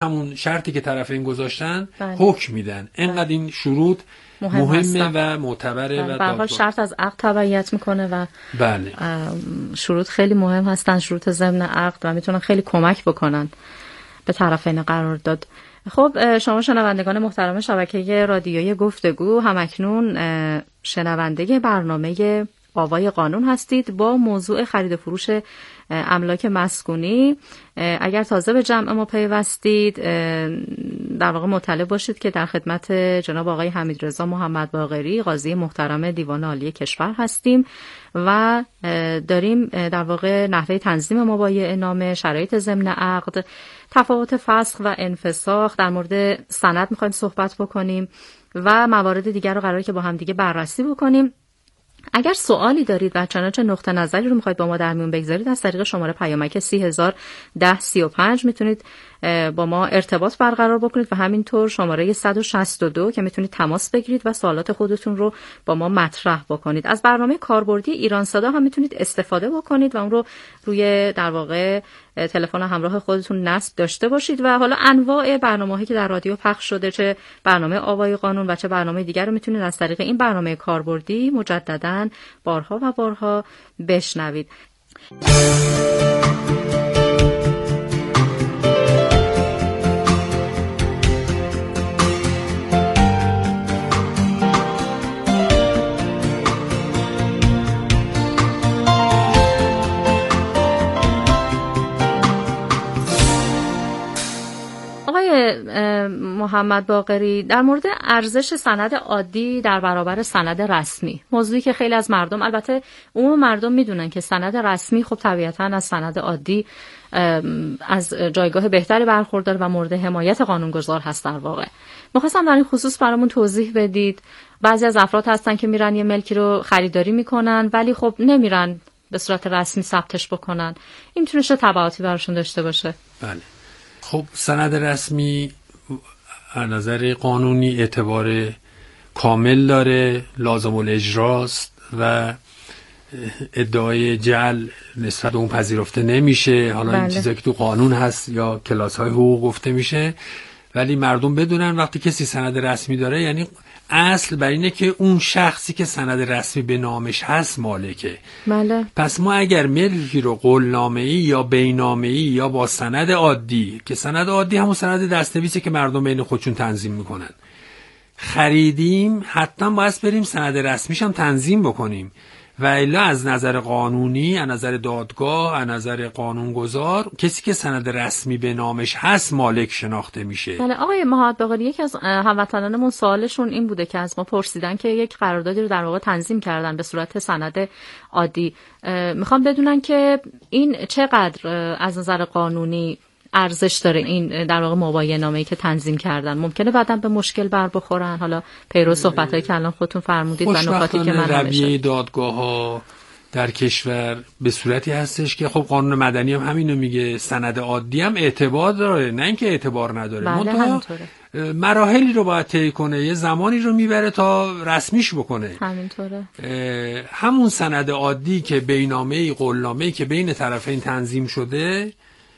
همون شرطی که طرفین گذاشتن بله. حکم میدن. اینقدر این شروط مهمه و معتبره و به هر حال شرط از عقد تبعیت میکنه و بله. شروط خیلی مهم هستن، شروط ضمن عقد، و میتونن خیلی کمک بکنن به طرفین قرارداد. خب شما شنوندگان محترم شبکه رادیویی گفتگو همکنون شنونده برنامه آوای قانون هستید با موضوع خرید و فروش املاک مسکونی. اگر تازه به جمع ما پیوستید در واقع مطلع باشید که در خدمت جناب آقای حمیدرضا محمد باقری قاضی محترم دیوان عالی کشور هستیم و داریم در واقع نحوه تنظیم مبایعه نامه، شرایط ضمن عقد، تفاوت فسخ و انفساخ، در مورد سند میخوایم صحبت بکنیم و موارد دیگر رو قراره که با هم دیگه بررسی بکنیم. اگر سوالی دارید و چنانچه نقطه نظری رو میخواید با ما در میون بگذارید، از طریق شماره پیامک 301035 میتونید با ما ارتباط برقرار بکنید و همینطور شماره 162 که میتونید تماس بگیرید و سوالات خودتون رو با ما مطرح بکنید. از برنامه کاربردی ایران صدا هم میتونید استفاده بکنید و اون رو روی در واقع تلفن همراه خودتون نصب داشته باشید و حالا انواع برنامه‌هایی که در رادیو پخش شده، چه برنامه آوای قانون و چه برنامه دیگر رو میتونید از طریق این برنامه کاربردی مجدداً بارها و بارها بشنوید. محمد باقری، در مورد ارزش سند عادی در برابر سند رسمی، موضوعی که خیلی از مردم، البته عموم مردم میدونن که سند رسمی خب طبیعتاً از سند عادی از جایگاه بهتری برخوردار و مورد حمایت قانونگذار هست. در واقع می‌خواستم در این خصوص برامون توضیح بدید. بعضی از افراد هستن که میرن یه ملکی رو خریداری میکنن ولی خب نمیرن به صورت رسمی ثبتش بکنن. این میتونه چه تبعاتی براشون داشته باشه؟ بله. خب سند رسمی از نظر قانونی اعتبار کامل داره، لازم الاجراست و ادعای جعل نسبت به اون پذیرفته نمیشه. حالا این چیزایی که تو قانون هست یا کلاس‌های حقوق گفته میشه، ولی مردم بدونن وقتی کسی سند رسمی داره یعنی اصل بر اینه که اون شخصی که سند رسمی به نامش هست مالکه. بله. پس ما اگر ملکی رو قولنامه‌ای یا بینامه‌ای یا با سند عادی، که سند عادی همون سند دستنویسی که مردم بین خودشون تنظیم میکنن، خریدیم، حتما باید بریم سند رسمیش هم تنظیم بکنیم و الا از نظر قانونی، از نظر دادگاه، از نظر قانونگذار کسی که سند رسمی به نامش هست مالک شناخته میشه. بله آقای محمد باقری، یکی از هموطنانمون سوالشون این بوده که از ما پرسیدن که یک قراردادی رو در واقع تنظیم کردن به صورت سند عادی، میخوام بدونن که این چقدر از نظر قانونی ارزش داره، این در واقع مبایعه نامه‌ای که تنظیم کردن. ممکنه بعداً به مشکل بر بخورن، حالا پیرو صحبتایی که الان خودتون فرمودید و نکاتی که من رویه دادگاه‌ها در کشور به صورتی هستش که خب قانون مدنی هم همینو میگه، سند عادی هم اعتبار داره، نه اینکه اعتبار نداره. بله همینطوره. مراحلی رو باید طی کنه، یه زمانی رو میبره تا رسمیش بکنه. همینطوره. همون سند عادی که بینامه‌ای، قولنامه‌ای که بین طرفین تنظیم شده،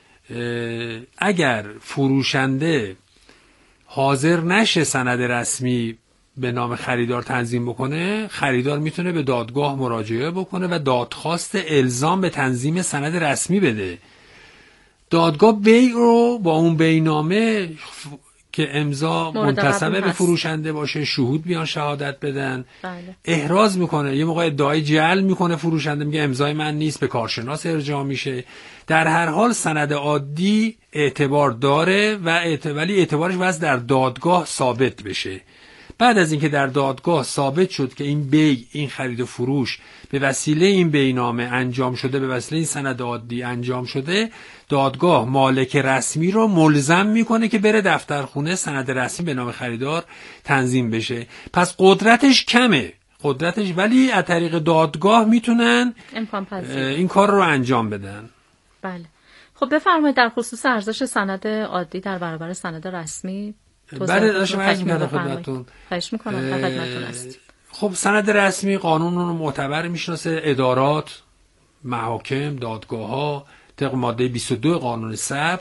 اگر فروشنده حاضر نشه سند رسمی به نام خریدار تنظیم بکنه، خریدار میتونه به دادگاه مراجعه بکنه و دادخواست الزام به تنظیم سند رسمی بده. دادگاه بیع رو با اون بینامه که امضا منتسب به فروشنده باشه، شهود بیان شهادت بدن، بله. احراز میکنه. یه موقع ادعای جعل میکنه فروشنده، میگه امضای من نیست، به کارشناس ارجاع میشه. در هر حال سند عادی اعتبار داره ولی اعتبارش باید در دادگاه ثابت بشه. بعد از اینکه در دادگاه ثابت شد که این بیع، این خرید و فروش به وسیله این بینامه انجام شده، به وسیله این سند عادی انجام شده، دادگاه مالک رسمی رو ملزم میکنه که بره دفترخونه سند رسمی به نام خریدار تنظیم بشه. پس قدرتش کمه، ولی از طریق دادگاه میتونن این کار رو انجام بدن. بله. خب بفرمایید در خصوص ارزش سند عادی در برابر سند رسمی. بله داشتم عرض می‌کردم خدمتتون. خواهش می‌کنم، خدمتتون هستم. خب سند رسمی قانون رو معتبر میشناسه، ادارات، محاکم، دادگاه‌ها طبق ماده 22 قانون ثبت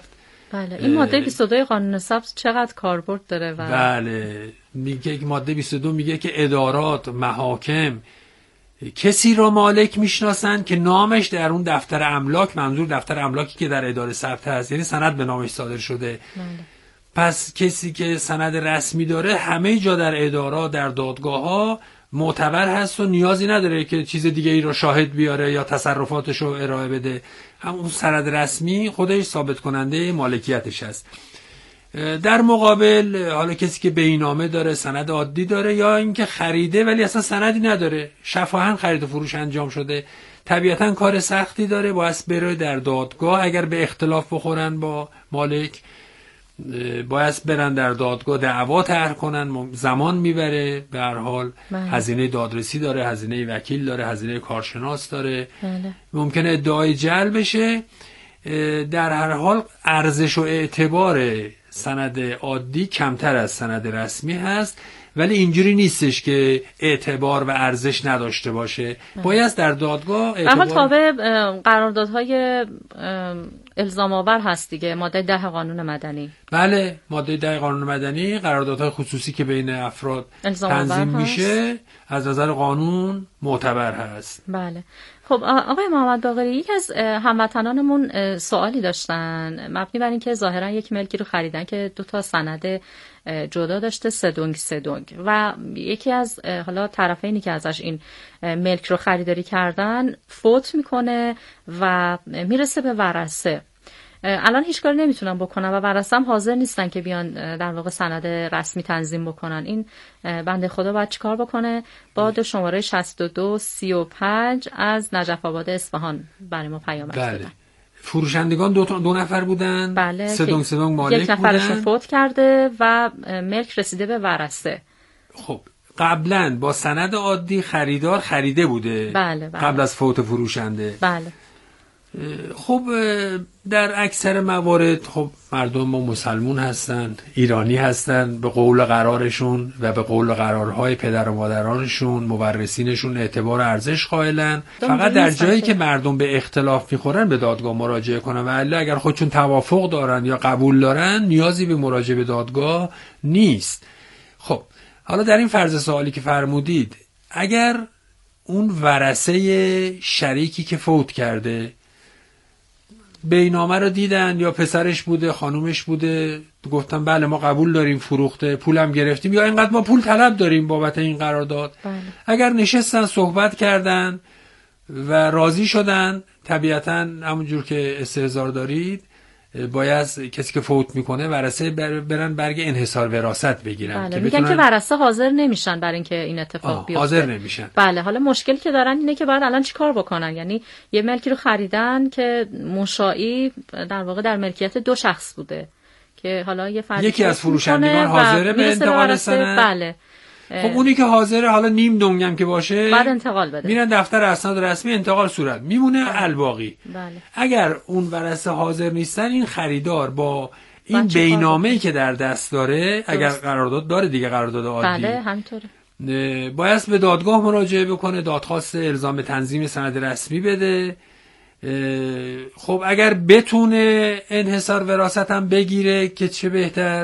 بله. این ماده 22 قانون ثبت چقدر کاربرد داره؟ بله، میگه ماده 22 میگه که ادارات، محاکم کسی را مالک میشناسن که نامش در اون دفتر املاک، منظور دفتر املاکی که در اداره ثبت هست، یعنی سند به نامش صادر شده. پس کسی که سند رسمی داره همه جا در ادارات، در دادگاه ها معتبر هست و نیازی نداره که چیز دیگه ای رو شاهد بیاره یا تصرفاتش رو ارائه بده. همون سند رسمی خودش ثابت کننده مالکیتش هست. در مقابل حالا کسی که بینامه داره، سند عادی داره، یا اینکه خریده ولی اصلا سندی نداره، شفاهن خرید و فروش انجام شده، طبیعتا کار سختی داره، باید بره در دادگاه. اگر به اختلاف بخورن با مالک باید برن در دادگاه دعوا طرح کنن، زمان میبره. به هر حال هزینه دادرسی داره، هزینه وکیل داره، هزینه کارشناس داره. ممکنه ادعای جلب بشه. در هر حال ارزش و اعتبار سند عادی کمتر از سند رسمی هست، ولی اینجوری نیستش که اعتبار و ارزش نداشته باشه. باید در دادگاه اما تابع قراردادهای الزام آور هست دیگه، ماده 10 قانون مدنی. بله، ماده 10 قانون مدنی قراردادهای خصوصی که بین افراد تنظیم میشه از نظر قانون معتبر هست. بله. خب آقای محمد باقری، یک از هموطنانمون سوالی داشتن مبنی بر اینکه ظاهرا یک ملکی رو خریدن که 2 سند جدا داشته، سه دنگ و یکی از حالا طرفینی که ازش این ملک رو خریداری کردن فوت میکنه و میرسه به ورثه. الان هیچ کاری نمیتونن بکنن و ورثه هم حاضر نیستن که بیان در واقع سند رسمی تنظیم بکنن. این بنده خدا باید چیکار بکنه؟ با دو شماره 6235 از نجف آباد اصفهان برای ما پیامک دادن. فروشندگان دو نفر بودن. بله. سه دنگ مالک یک نفرشون فوت کرده و ملک رسیده به ورثه. خب قبلا با سند عادی خریدار خریده بوده. بله. قبل از فوت فروشنده. بله. خب در اکثر موارد خب مردم ما مسلمون هستن، ایرانی هستن، به قول قرارشون و به قول قرارهای پدر و مادرانشون، مورثینشون اعتبار ارزش قائلن. فقط در جایی که مردم به اختلاف میخورن به دادگاه مراجعه کنن و الا اگر خودشون توافق دارن یا قبول دارن نیازی به مراجعه به دادگاه نیست. خب حالا در این فرض سوالی که فرمودید، اگر اون ورثه شریکی که فوت کرده بینامه رو دیدن، یا پسرش بوده، خانومش بوده، گفتن بله ما قبول داریم، فروخته، پولم گرفتیم، یا اینقدر ما پول طلب داریم بابت این قرارداد. اگر نشستن صحبت کردن و راضی شدن، طبیعتاً همونجور که استحضار دارید باید کسی که فوت میکنه ورثه برن برگ انحصار وراثت بگیرن. بله. میگن که ورثه حاضر نمیشن برای اینکه این اتفاق بیفته. حاضر نمیشن. بله. حالا مشکلی که دارن اینه که باید الان چیکار بکنن؟ یعنی یه ملکی رو خریدن که مشائی در واقع در ملکیت 2 شخص بوده که حالا یکی از فروشندگان حاضره به انتقال سند. بله. خب اونی که حاضره حالا نیم دنگم که باشه بعد انتقال بده، میرن دفتر اسناد رسمی، انتقال صورت میمونه. الباقی اگر اون ورثه حاضر نیستن، این خریدار با این بینامه‌ای که در دست داره، اگر قرارداد داره دیگه، قرارداد عادی، بله همینطوره، باید به دادگاه مراجعه بکنه، دادخواست الزام تنظیم سند رسمی بده. خب اگر بتونه انحصار وراثت هم بگیره که چه بهتر.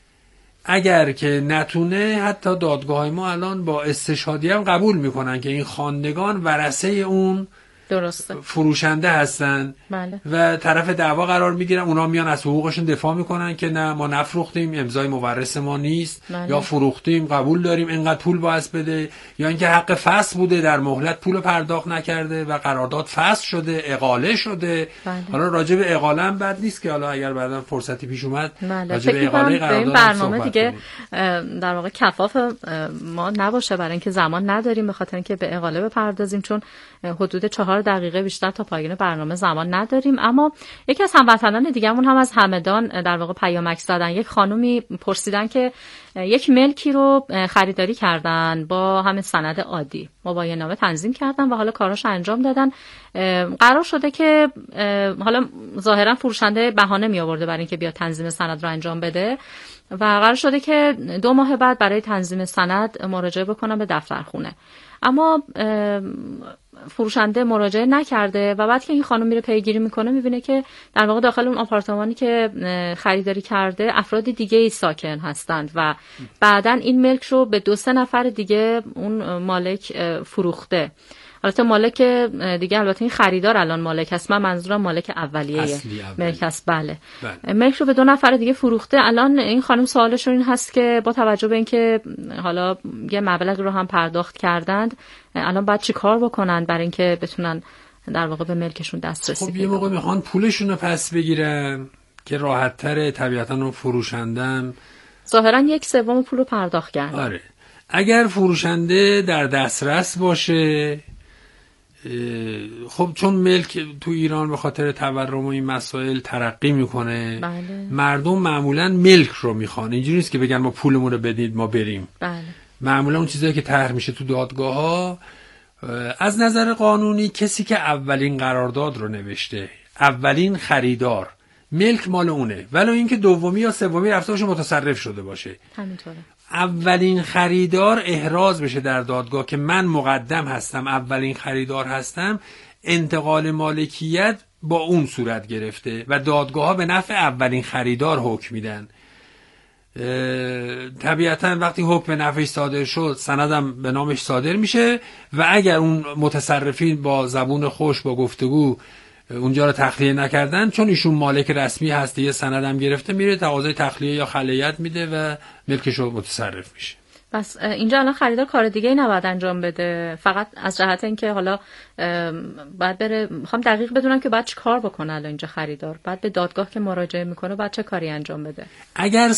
اگر که نتونه، حتی دادگاه ما الان با استشهادی هم قبول میکنن که این خواندگان ورثه اون درسته فروشنده هستن. بله. و طرف دعوا قرار میگیرن، اونا میان از حقوقشون دفاع میکنن که نه ما نفروختیم، امضای مورث ما نیست. بله. یا فروختیم، قبول داریم، اینقدر پول باید بده. یا اینکه حق فسخ بوده، در مهلت پول پرداخت نکرده و قرارداد فسخ شده، اقاله شده. بله. حالا راجع به اقاله هم بد نیست که حالا اگر بعدا فرصتی پیش اومد راجع به اقاله قرارداد برنامه دیگه در واقع کفاف ما نباشه، برای اینکه زمان نداریم به خاطر اینکه به اقاله بپردازیم، چون حدود 4 دقیقه بیشتر تا پایان برنامه زمان نداریم. اما یکی از هموطنان دیگه‌مون هم از همدان در واقع پیامک زدن. یک خانومی پرسیدن که یک ملکی رو خریداری کردن با همین سند عادی، مباینامه تنظیم کردن و حالا کاراش انجام دادن. قرار شده که حالا ظاهرا فروشنده بهانه می آورده برای اینکه بیا تنظیم سند رو انجام بده و قرار شده که 2 ماه بعد برای تنظیم سند مراجعه بکنن به دفترخونه. اما فروشنده مراجعه نکرده و بعد که این خانم میره پیگیری میکنه میبینه که در واقع داخل اون آپارتمانی که خریداری کرده افراد دیگه ای ساکن هستند و بعدن این ملک رو به 2-3 نفر دیگه اون مالک فروخته. البته مالک دیگه، البته این خریدار الان مالک هست، من منظورم مالک اولیه ملک هست. بله. ملک رو به 2 نفر دیگه فروخته. الان این خانم سوالشون این هست که با توجه به اینکه حالا یه مبلغ رو هم پرداخت کردند، الان باید چی کار بکنن برای اینکه بتونن در واقع به ملکشون دسترسی خب یه موقع میخوان پولشون رو پس بگیرن که راحت تره. طبیعتا اون فروشندم ظاهرا 1/3 پول رو پرداخت کرد. آره. اگر فروشنده در دسترس باشه، خب چون ملک تو ایران به خاطر تورم و این مسائل ترقی میکنه، بله. مردم معمولا ملک رو میخوان. اینجوری نیست که بگن ما پولمون رو بدید ما بریم. بله. معمولا اون چیزایی که طرح میشه تو دادگاه ها، از نظر قانونی کسی که اولین قرارداد رو نوشته، اولین خریدار، ملک مال اونه، ولی اینکه دومی یا سومی رفته باشه متصرف شده باشه. همینطوره. اولین خریدار احراز بشه در دادگاه که من مقدم هستم، اولین خریدار هستم، انتقال مالکیت با اون صورت گرفته و دادگاه ها به نفع اولین خریدار حکم میدن. طبیعتا وقتی حکم به نفعش صادر شد، سندم به نامش صادر میشه و اگر اون متصرفین با زبون خوش، با گفتگو اونجا رو تخلیه نکردن، چون ایشون مالک رسمی هست، یه سندم گرفته، میره تقاضای تخلیه یا خلیعت میده و ملکش رو متصرف میشه. پس اینجا الان خریدار کار دیگه نباید انجام بده، فقط از جهت اینکه حالا باید بره. میخوام دقیق بدونم که باید چی کار بکنه. الان اینجا خریدار باید به دادگاه که مراجعه میکنه باید چه کاری انجام بده؟ اگر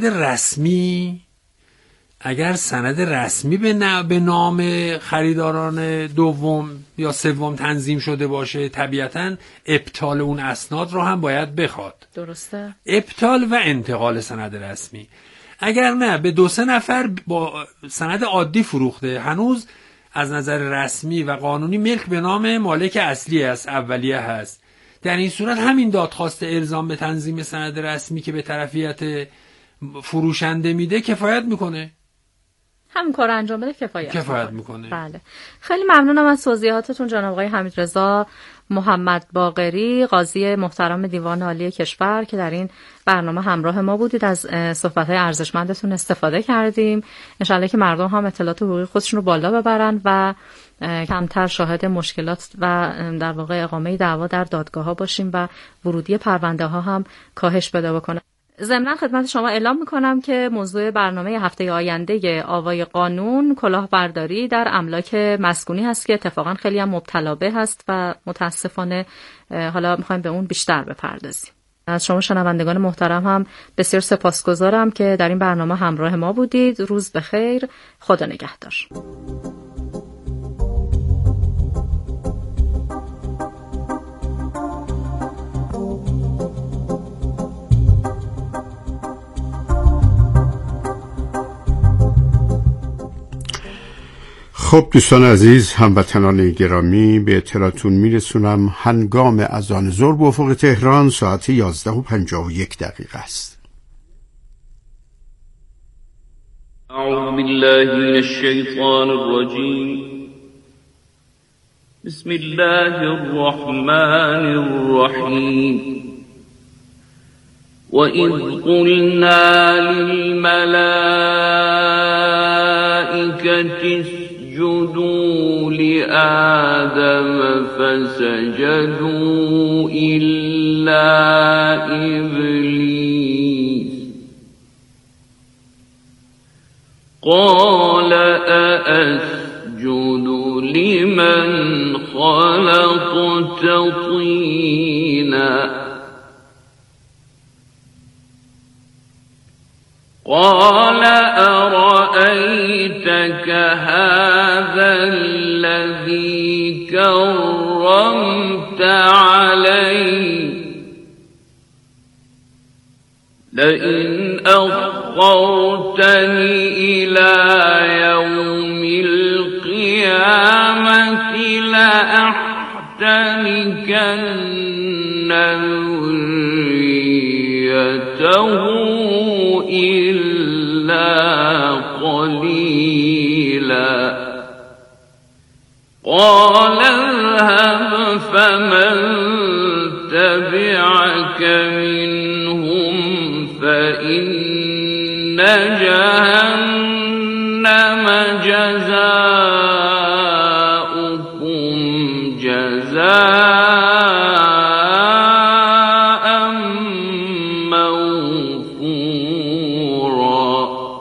سند رسمی به نام خریداران دوم یا سوم تنظیم شده باشه، طبیعتاً ابطال اون اسناد رو هم باید بخواد. درسته؟ ابطال و انتقال سند رسمی. اگر نه، به 2-3 نفر با سند عادی فروخته، هنوز از نظر رسمی و قانونی ملک به نام مالک اصلی است، اولیه هست. در این صورت همین دادخواست الزام به تنظیم سند رسمی که به طرفیت فروشنده میده کفایت میکنه. همین کار انجام بده کفایت میکنه. بله. خیلی ممنونم از توضیحاتتون جناب آقای حمیدرضا محمد باقری، قاضی محترم دیوان عالی کشور که در این برنامه همراه ما بودید. از صحبت‌های ارزشمندتون استفاده کردیم. انشالله که مردم هم اطلاعات حقوقی خودشون رو بالا ببرن و کمتر شاهد مشکلات و در واقع اقامه دعوا در دادگاه‌ها باشیم و ورودی پرونده‌ها هم کاهش پیدا بکنه. ضمناً خدمت شما اعلام میکنم که موضوع برنامه هفته آینده آوای قانون کلاهبرداری در املاک مسکونی هست که اتفاقاً خیلی هم مبتلا به هست و متاسفانه حالا میخوایم به اون بیشتر بپردازیم. از شما شنوندگان محترم هم بسیار سپاسگزارم که در این برنامه همراه ما بودید. روز بخیر، خدا نگهدار. خب دوستان عزیز، هموطنان گرامی، به اطلاعتون میرسونم هنگام اذان ظهر به افق تهران ساعت 11:51 است. اعوذ بالله من الشیطان الرجیم. بسم الله الرحمن الرحیم. وَإِذْ قُلْنَا لِلْمَلَائِكَةِ اسْجُدُوا لِآدَمَ فَسَجَدُوا إِلَّا إِبْلِيسَ قَالَ أَأَسْجُدُ لِمَنْ خَلَقْتَ طِينًا قال أرأيتك هذا الذي كرمت علي لئن أخرتني إلى يوم القيامة لأحتنكن ذريته إلا قليلا قال جهنم جزاؤكم جزاء موفورا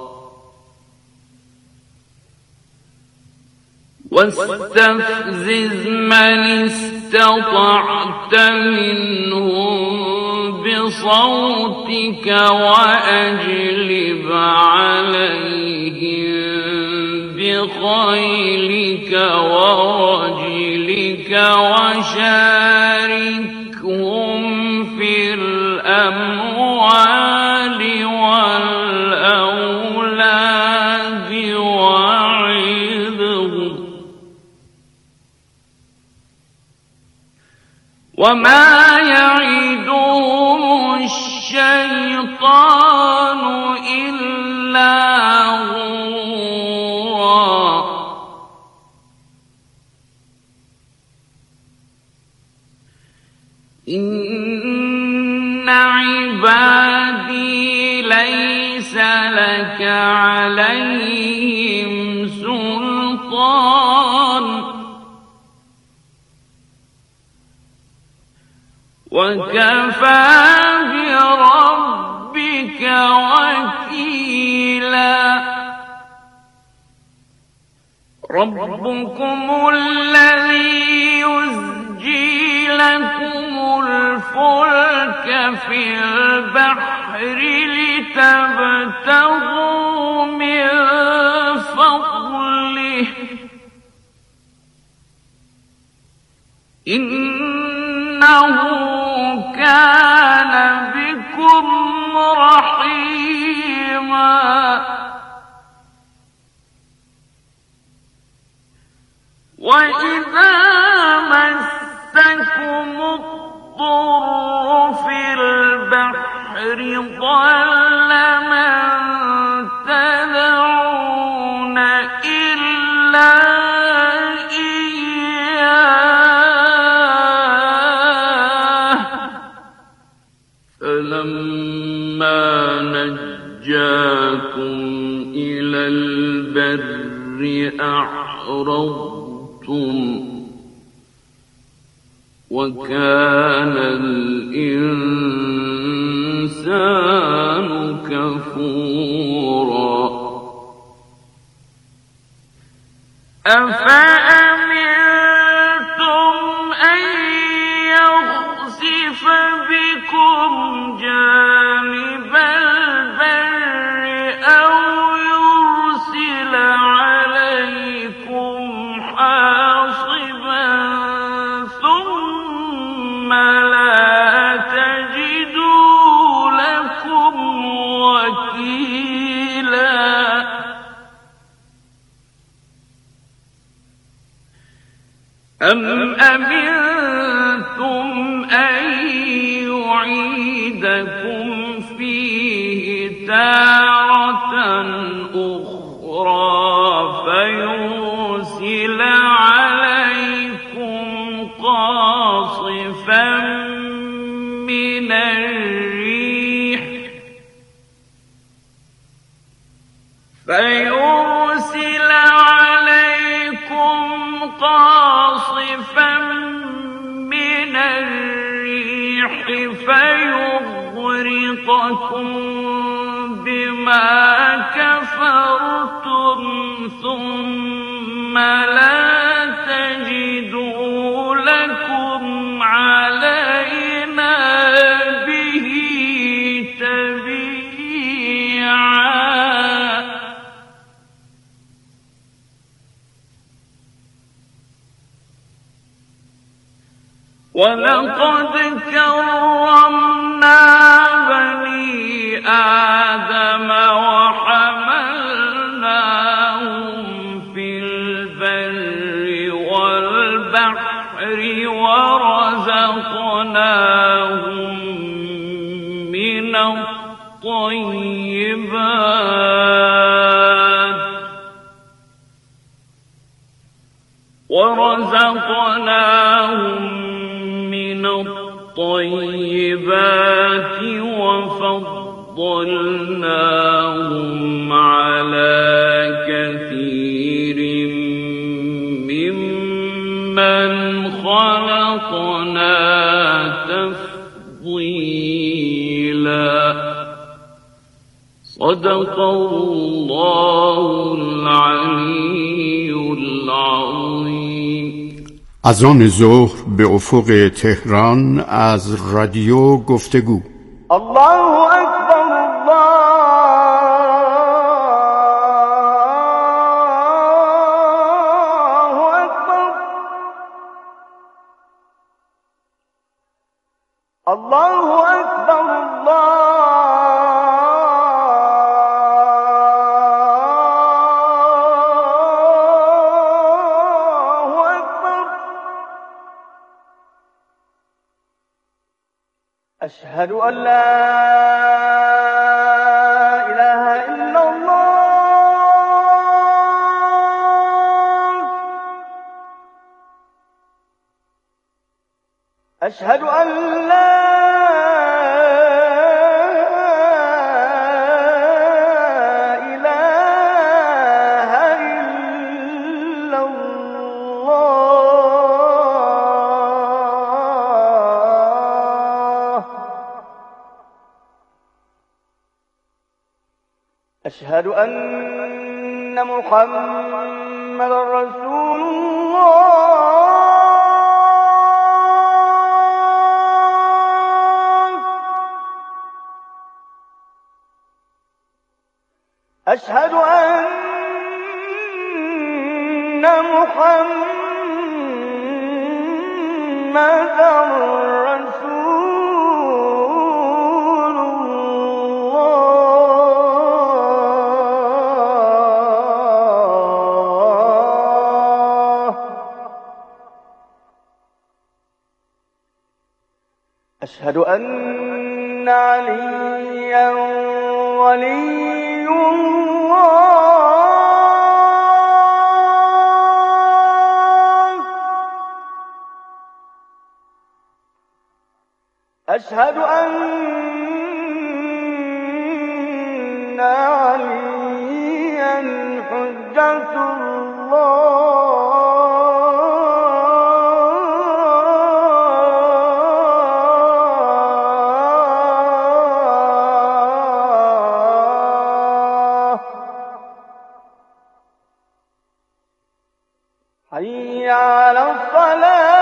واستفزز من استطعت منهم بصوتك وأجلب عليهم بخيلك ورجلك وشاركهم في الأموال والأولاد وعظهم وما يعدهم الشيطان إلا غرورا إن عبادي ليس لك عليهم سلطان وكفى بربك وكيلا ربكم الذي يزجي لكم الفلك في البحر لتبتغوا من فضله إنه كان بكم رحيما وإذا مسكم الضر في البحر ضل من تدعون إلا فلما نجاكم إلى البر أعرضتم وكان الإنسان كفورا أفأمنتم أن يخسف بكم جانب البر أو يرسل عليكم حاصبا ثم لا تجدوا لكم وكيلا أم أمنتم أن يعيدكم فيه تارة أخرى فيرسل عليكم قاصفا من الريح فيغرقكم بما كفرتم ثم لا تجدوا لكم علينا به تبيعا ولقد كرمنا بني آدم وحملناهم في البر والبحر ورزقناهم من الطيبات وفضلناهم صدق الله العلی العظیم. اذان ظهر به افق تهران از رادیو گفتگو. الله اکبر الله اکبر الله اکبر أشهد أن لا إله إلا الله. أشهد أن لا إله إلا الله. أشهد أن محمد رسول الله. أشهد أن محمد رسول الله. أشهد أن عليا ولي الله. أشهد أن عليا حجة الله. حي على الصلاة.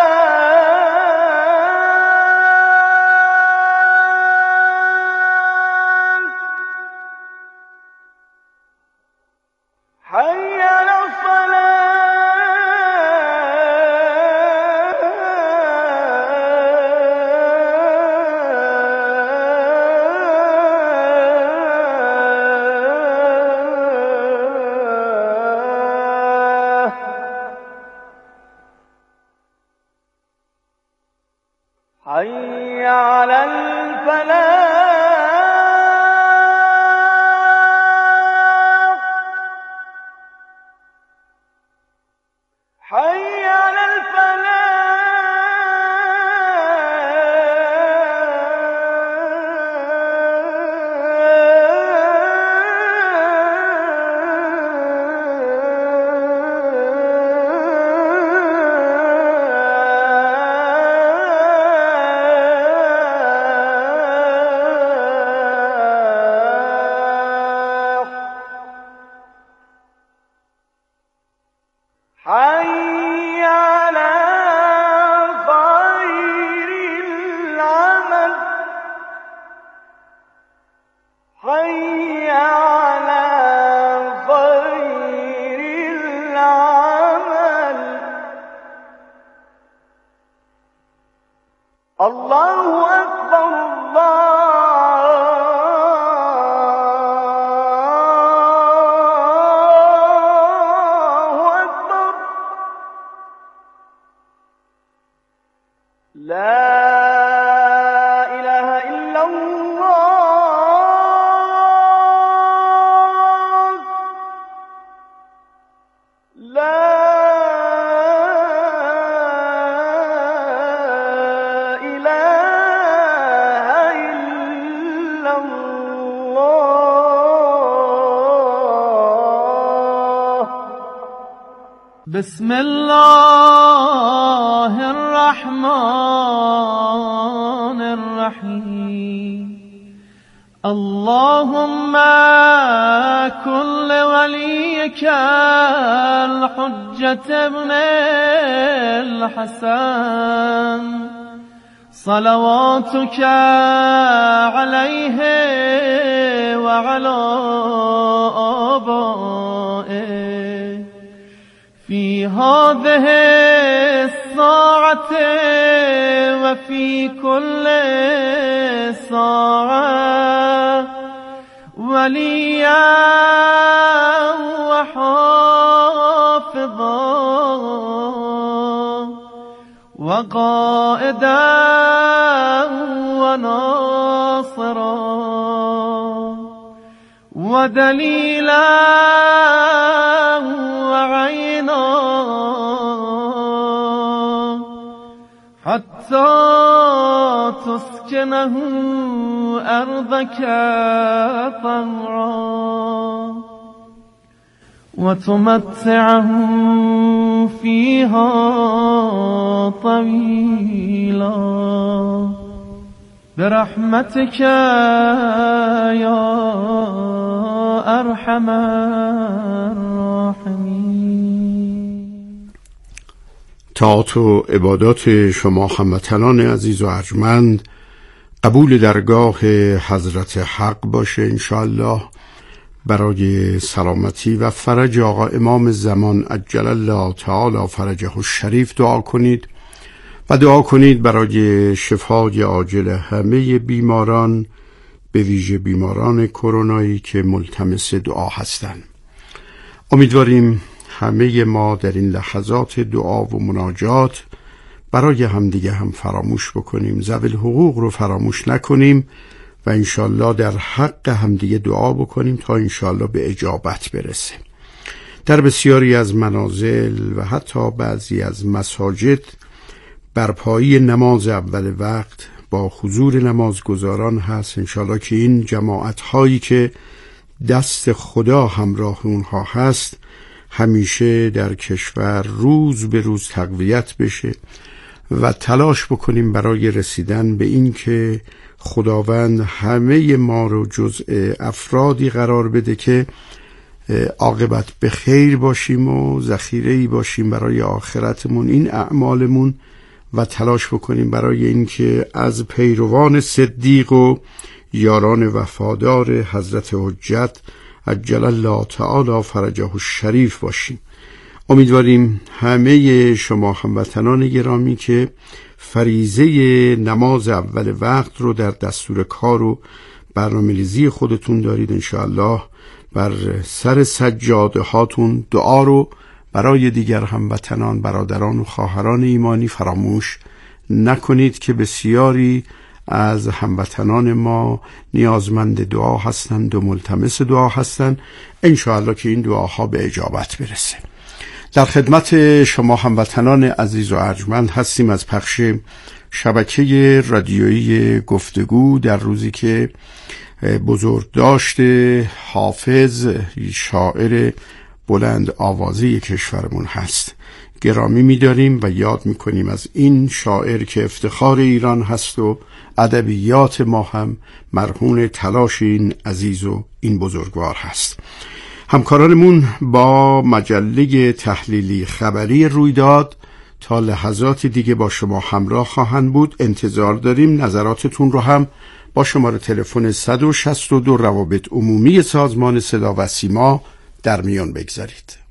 حي على الصلاة. حي على الفلاح. حي على الفلاح. حي على خير العمل. حي على خير العمل. الله أكبر الله أكبر. لا إله إلا الله. لا إله إلا الله. بسم الله الرحمن الرحيم. الله اللهم كن لوليك الحجة ابن الحسن صلواتك عليه وعلى آبائه في هذه الساعة وفي كل ساعة وليا وحافظا وقائدا وناصرا ودليلا وعينا حتى تسكنه أرضك طوعا وتمتعه فيها طويلا برحمتك يا أرحم الراحمين. طاعات و عبادات شما هموطنان عزیز و ارجمند قبول درگاه حضرت حق باشه انشاءالله. برای سلامتی و فرج آقا امام زمان عجل الله تعالی فرجه الشریف دعا کنید و دعا کنید برای شفای عاجل همه بیماران، به ویژه بیماران کرونایی که ملتمس دعا هستند. امیدواریم همه ما در این لحظات دعا و مناجات برای همدیگه هم فراموش بکنیم، ذوی الحقوق رو فراموش نکنیم و انشالله در حق همدیگه دعا بکنیم تا انشالله به اجابت برسه. در بسیاری از منازل و حتی بعضی از مساجد برپایی نماز اول وقت با حضور نمازگزاران هست. انشالله که این جماعت هایی که دست خدا همراه اونها هست همیشه در کشور روز به روز تقویت بشه و تلاش بکنیم برای رسیدن به این که خداوند همه ما رو جزء افرادی قرار بده که عاقبت به خیر باشیم و ذخیره‌ای باشیم برای آخرتمون، این اعمالمون، و تلاش بکنیم برای این که از پیروان صدیق و یاران وفادار حضرت حجت عجل الله تعالی فرجه الشریف باشیم. امیدواریم همه شما هموطنان گرامی که فریضه نماز اول وقت رو در دستور کار و برنامه‌ریزی خودتون دارید انشاءالله بر سر سجاده هاتون دعا رو برای دیگر هموطنان، برادران و خواهران ایمانی فراموش نکنید که بسیاری از هموطنان ما نیازمند دعا هستند و ملتمس دعا هستند. انشاءالله که این دعاها به اجابت برسه. در شما هموطنان عزیز و ارجمند هستیم از پخش شبکه رادیویی گفتگو در روزی که بزرگداشت حافظ شاعر بلند آوازه کشورمون هست گرامی می‌داریم و یاد می‌کنیم از این شاعر که افتخار ایران هست و ادبیات ما هم مرهون تلاش این عزیز و این بزرگوار هست. همکارانمون با مجله تحلیلی خبری رویداد تا لحظات دیگه با شما همراه خواهند بود. انتظار داریم نظراتتون رو هم با شماره تلفن 162 روابط عمومی سازمان صدا و سیما در میان بگذارید.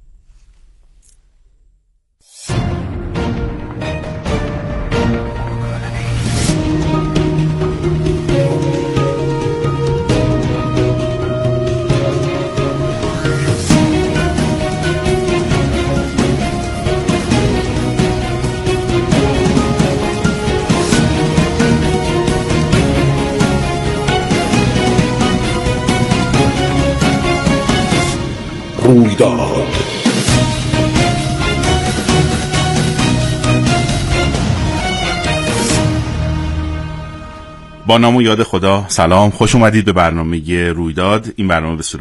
رویداد با نام و یاد خدا. سلام، خوش اومدید به برنامه رویداد. این برنامه به صورت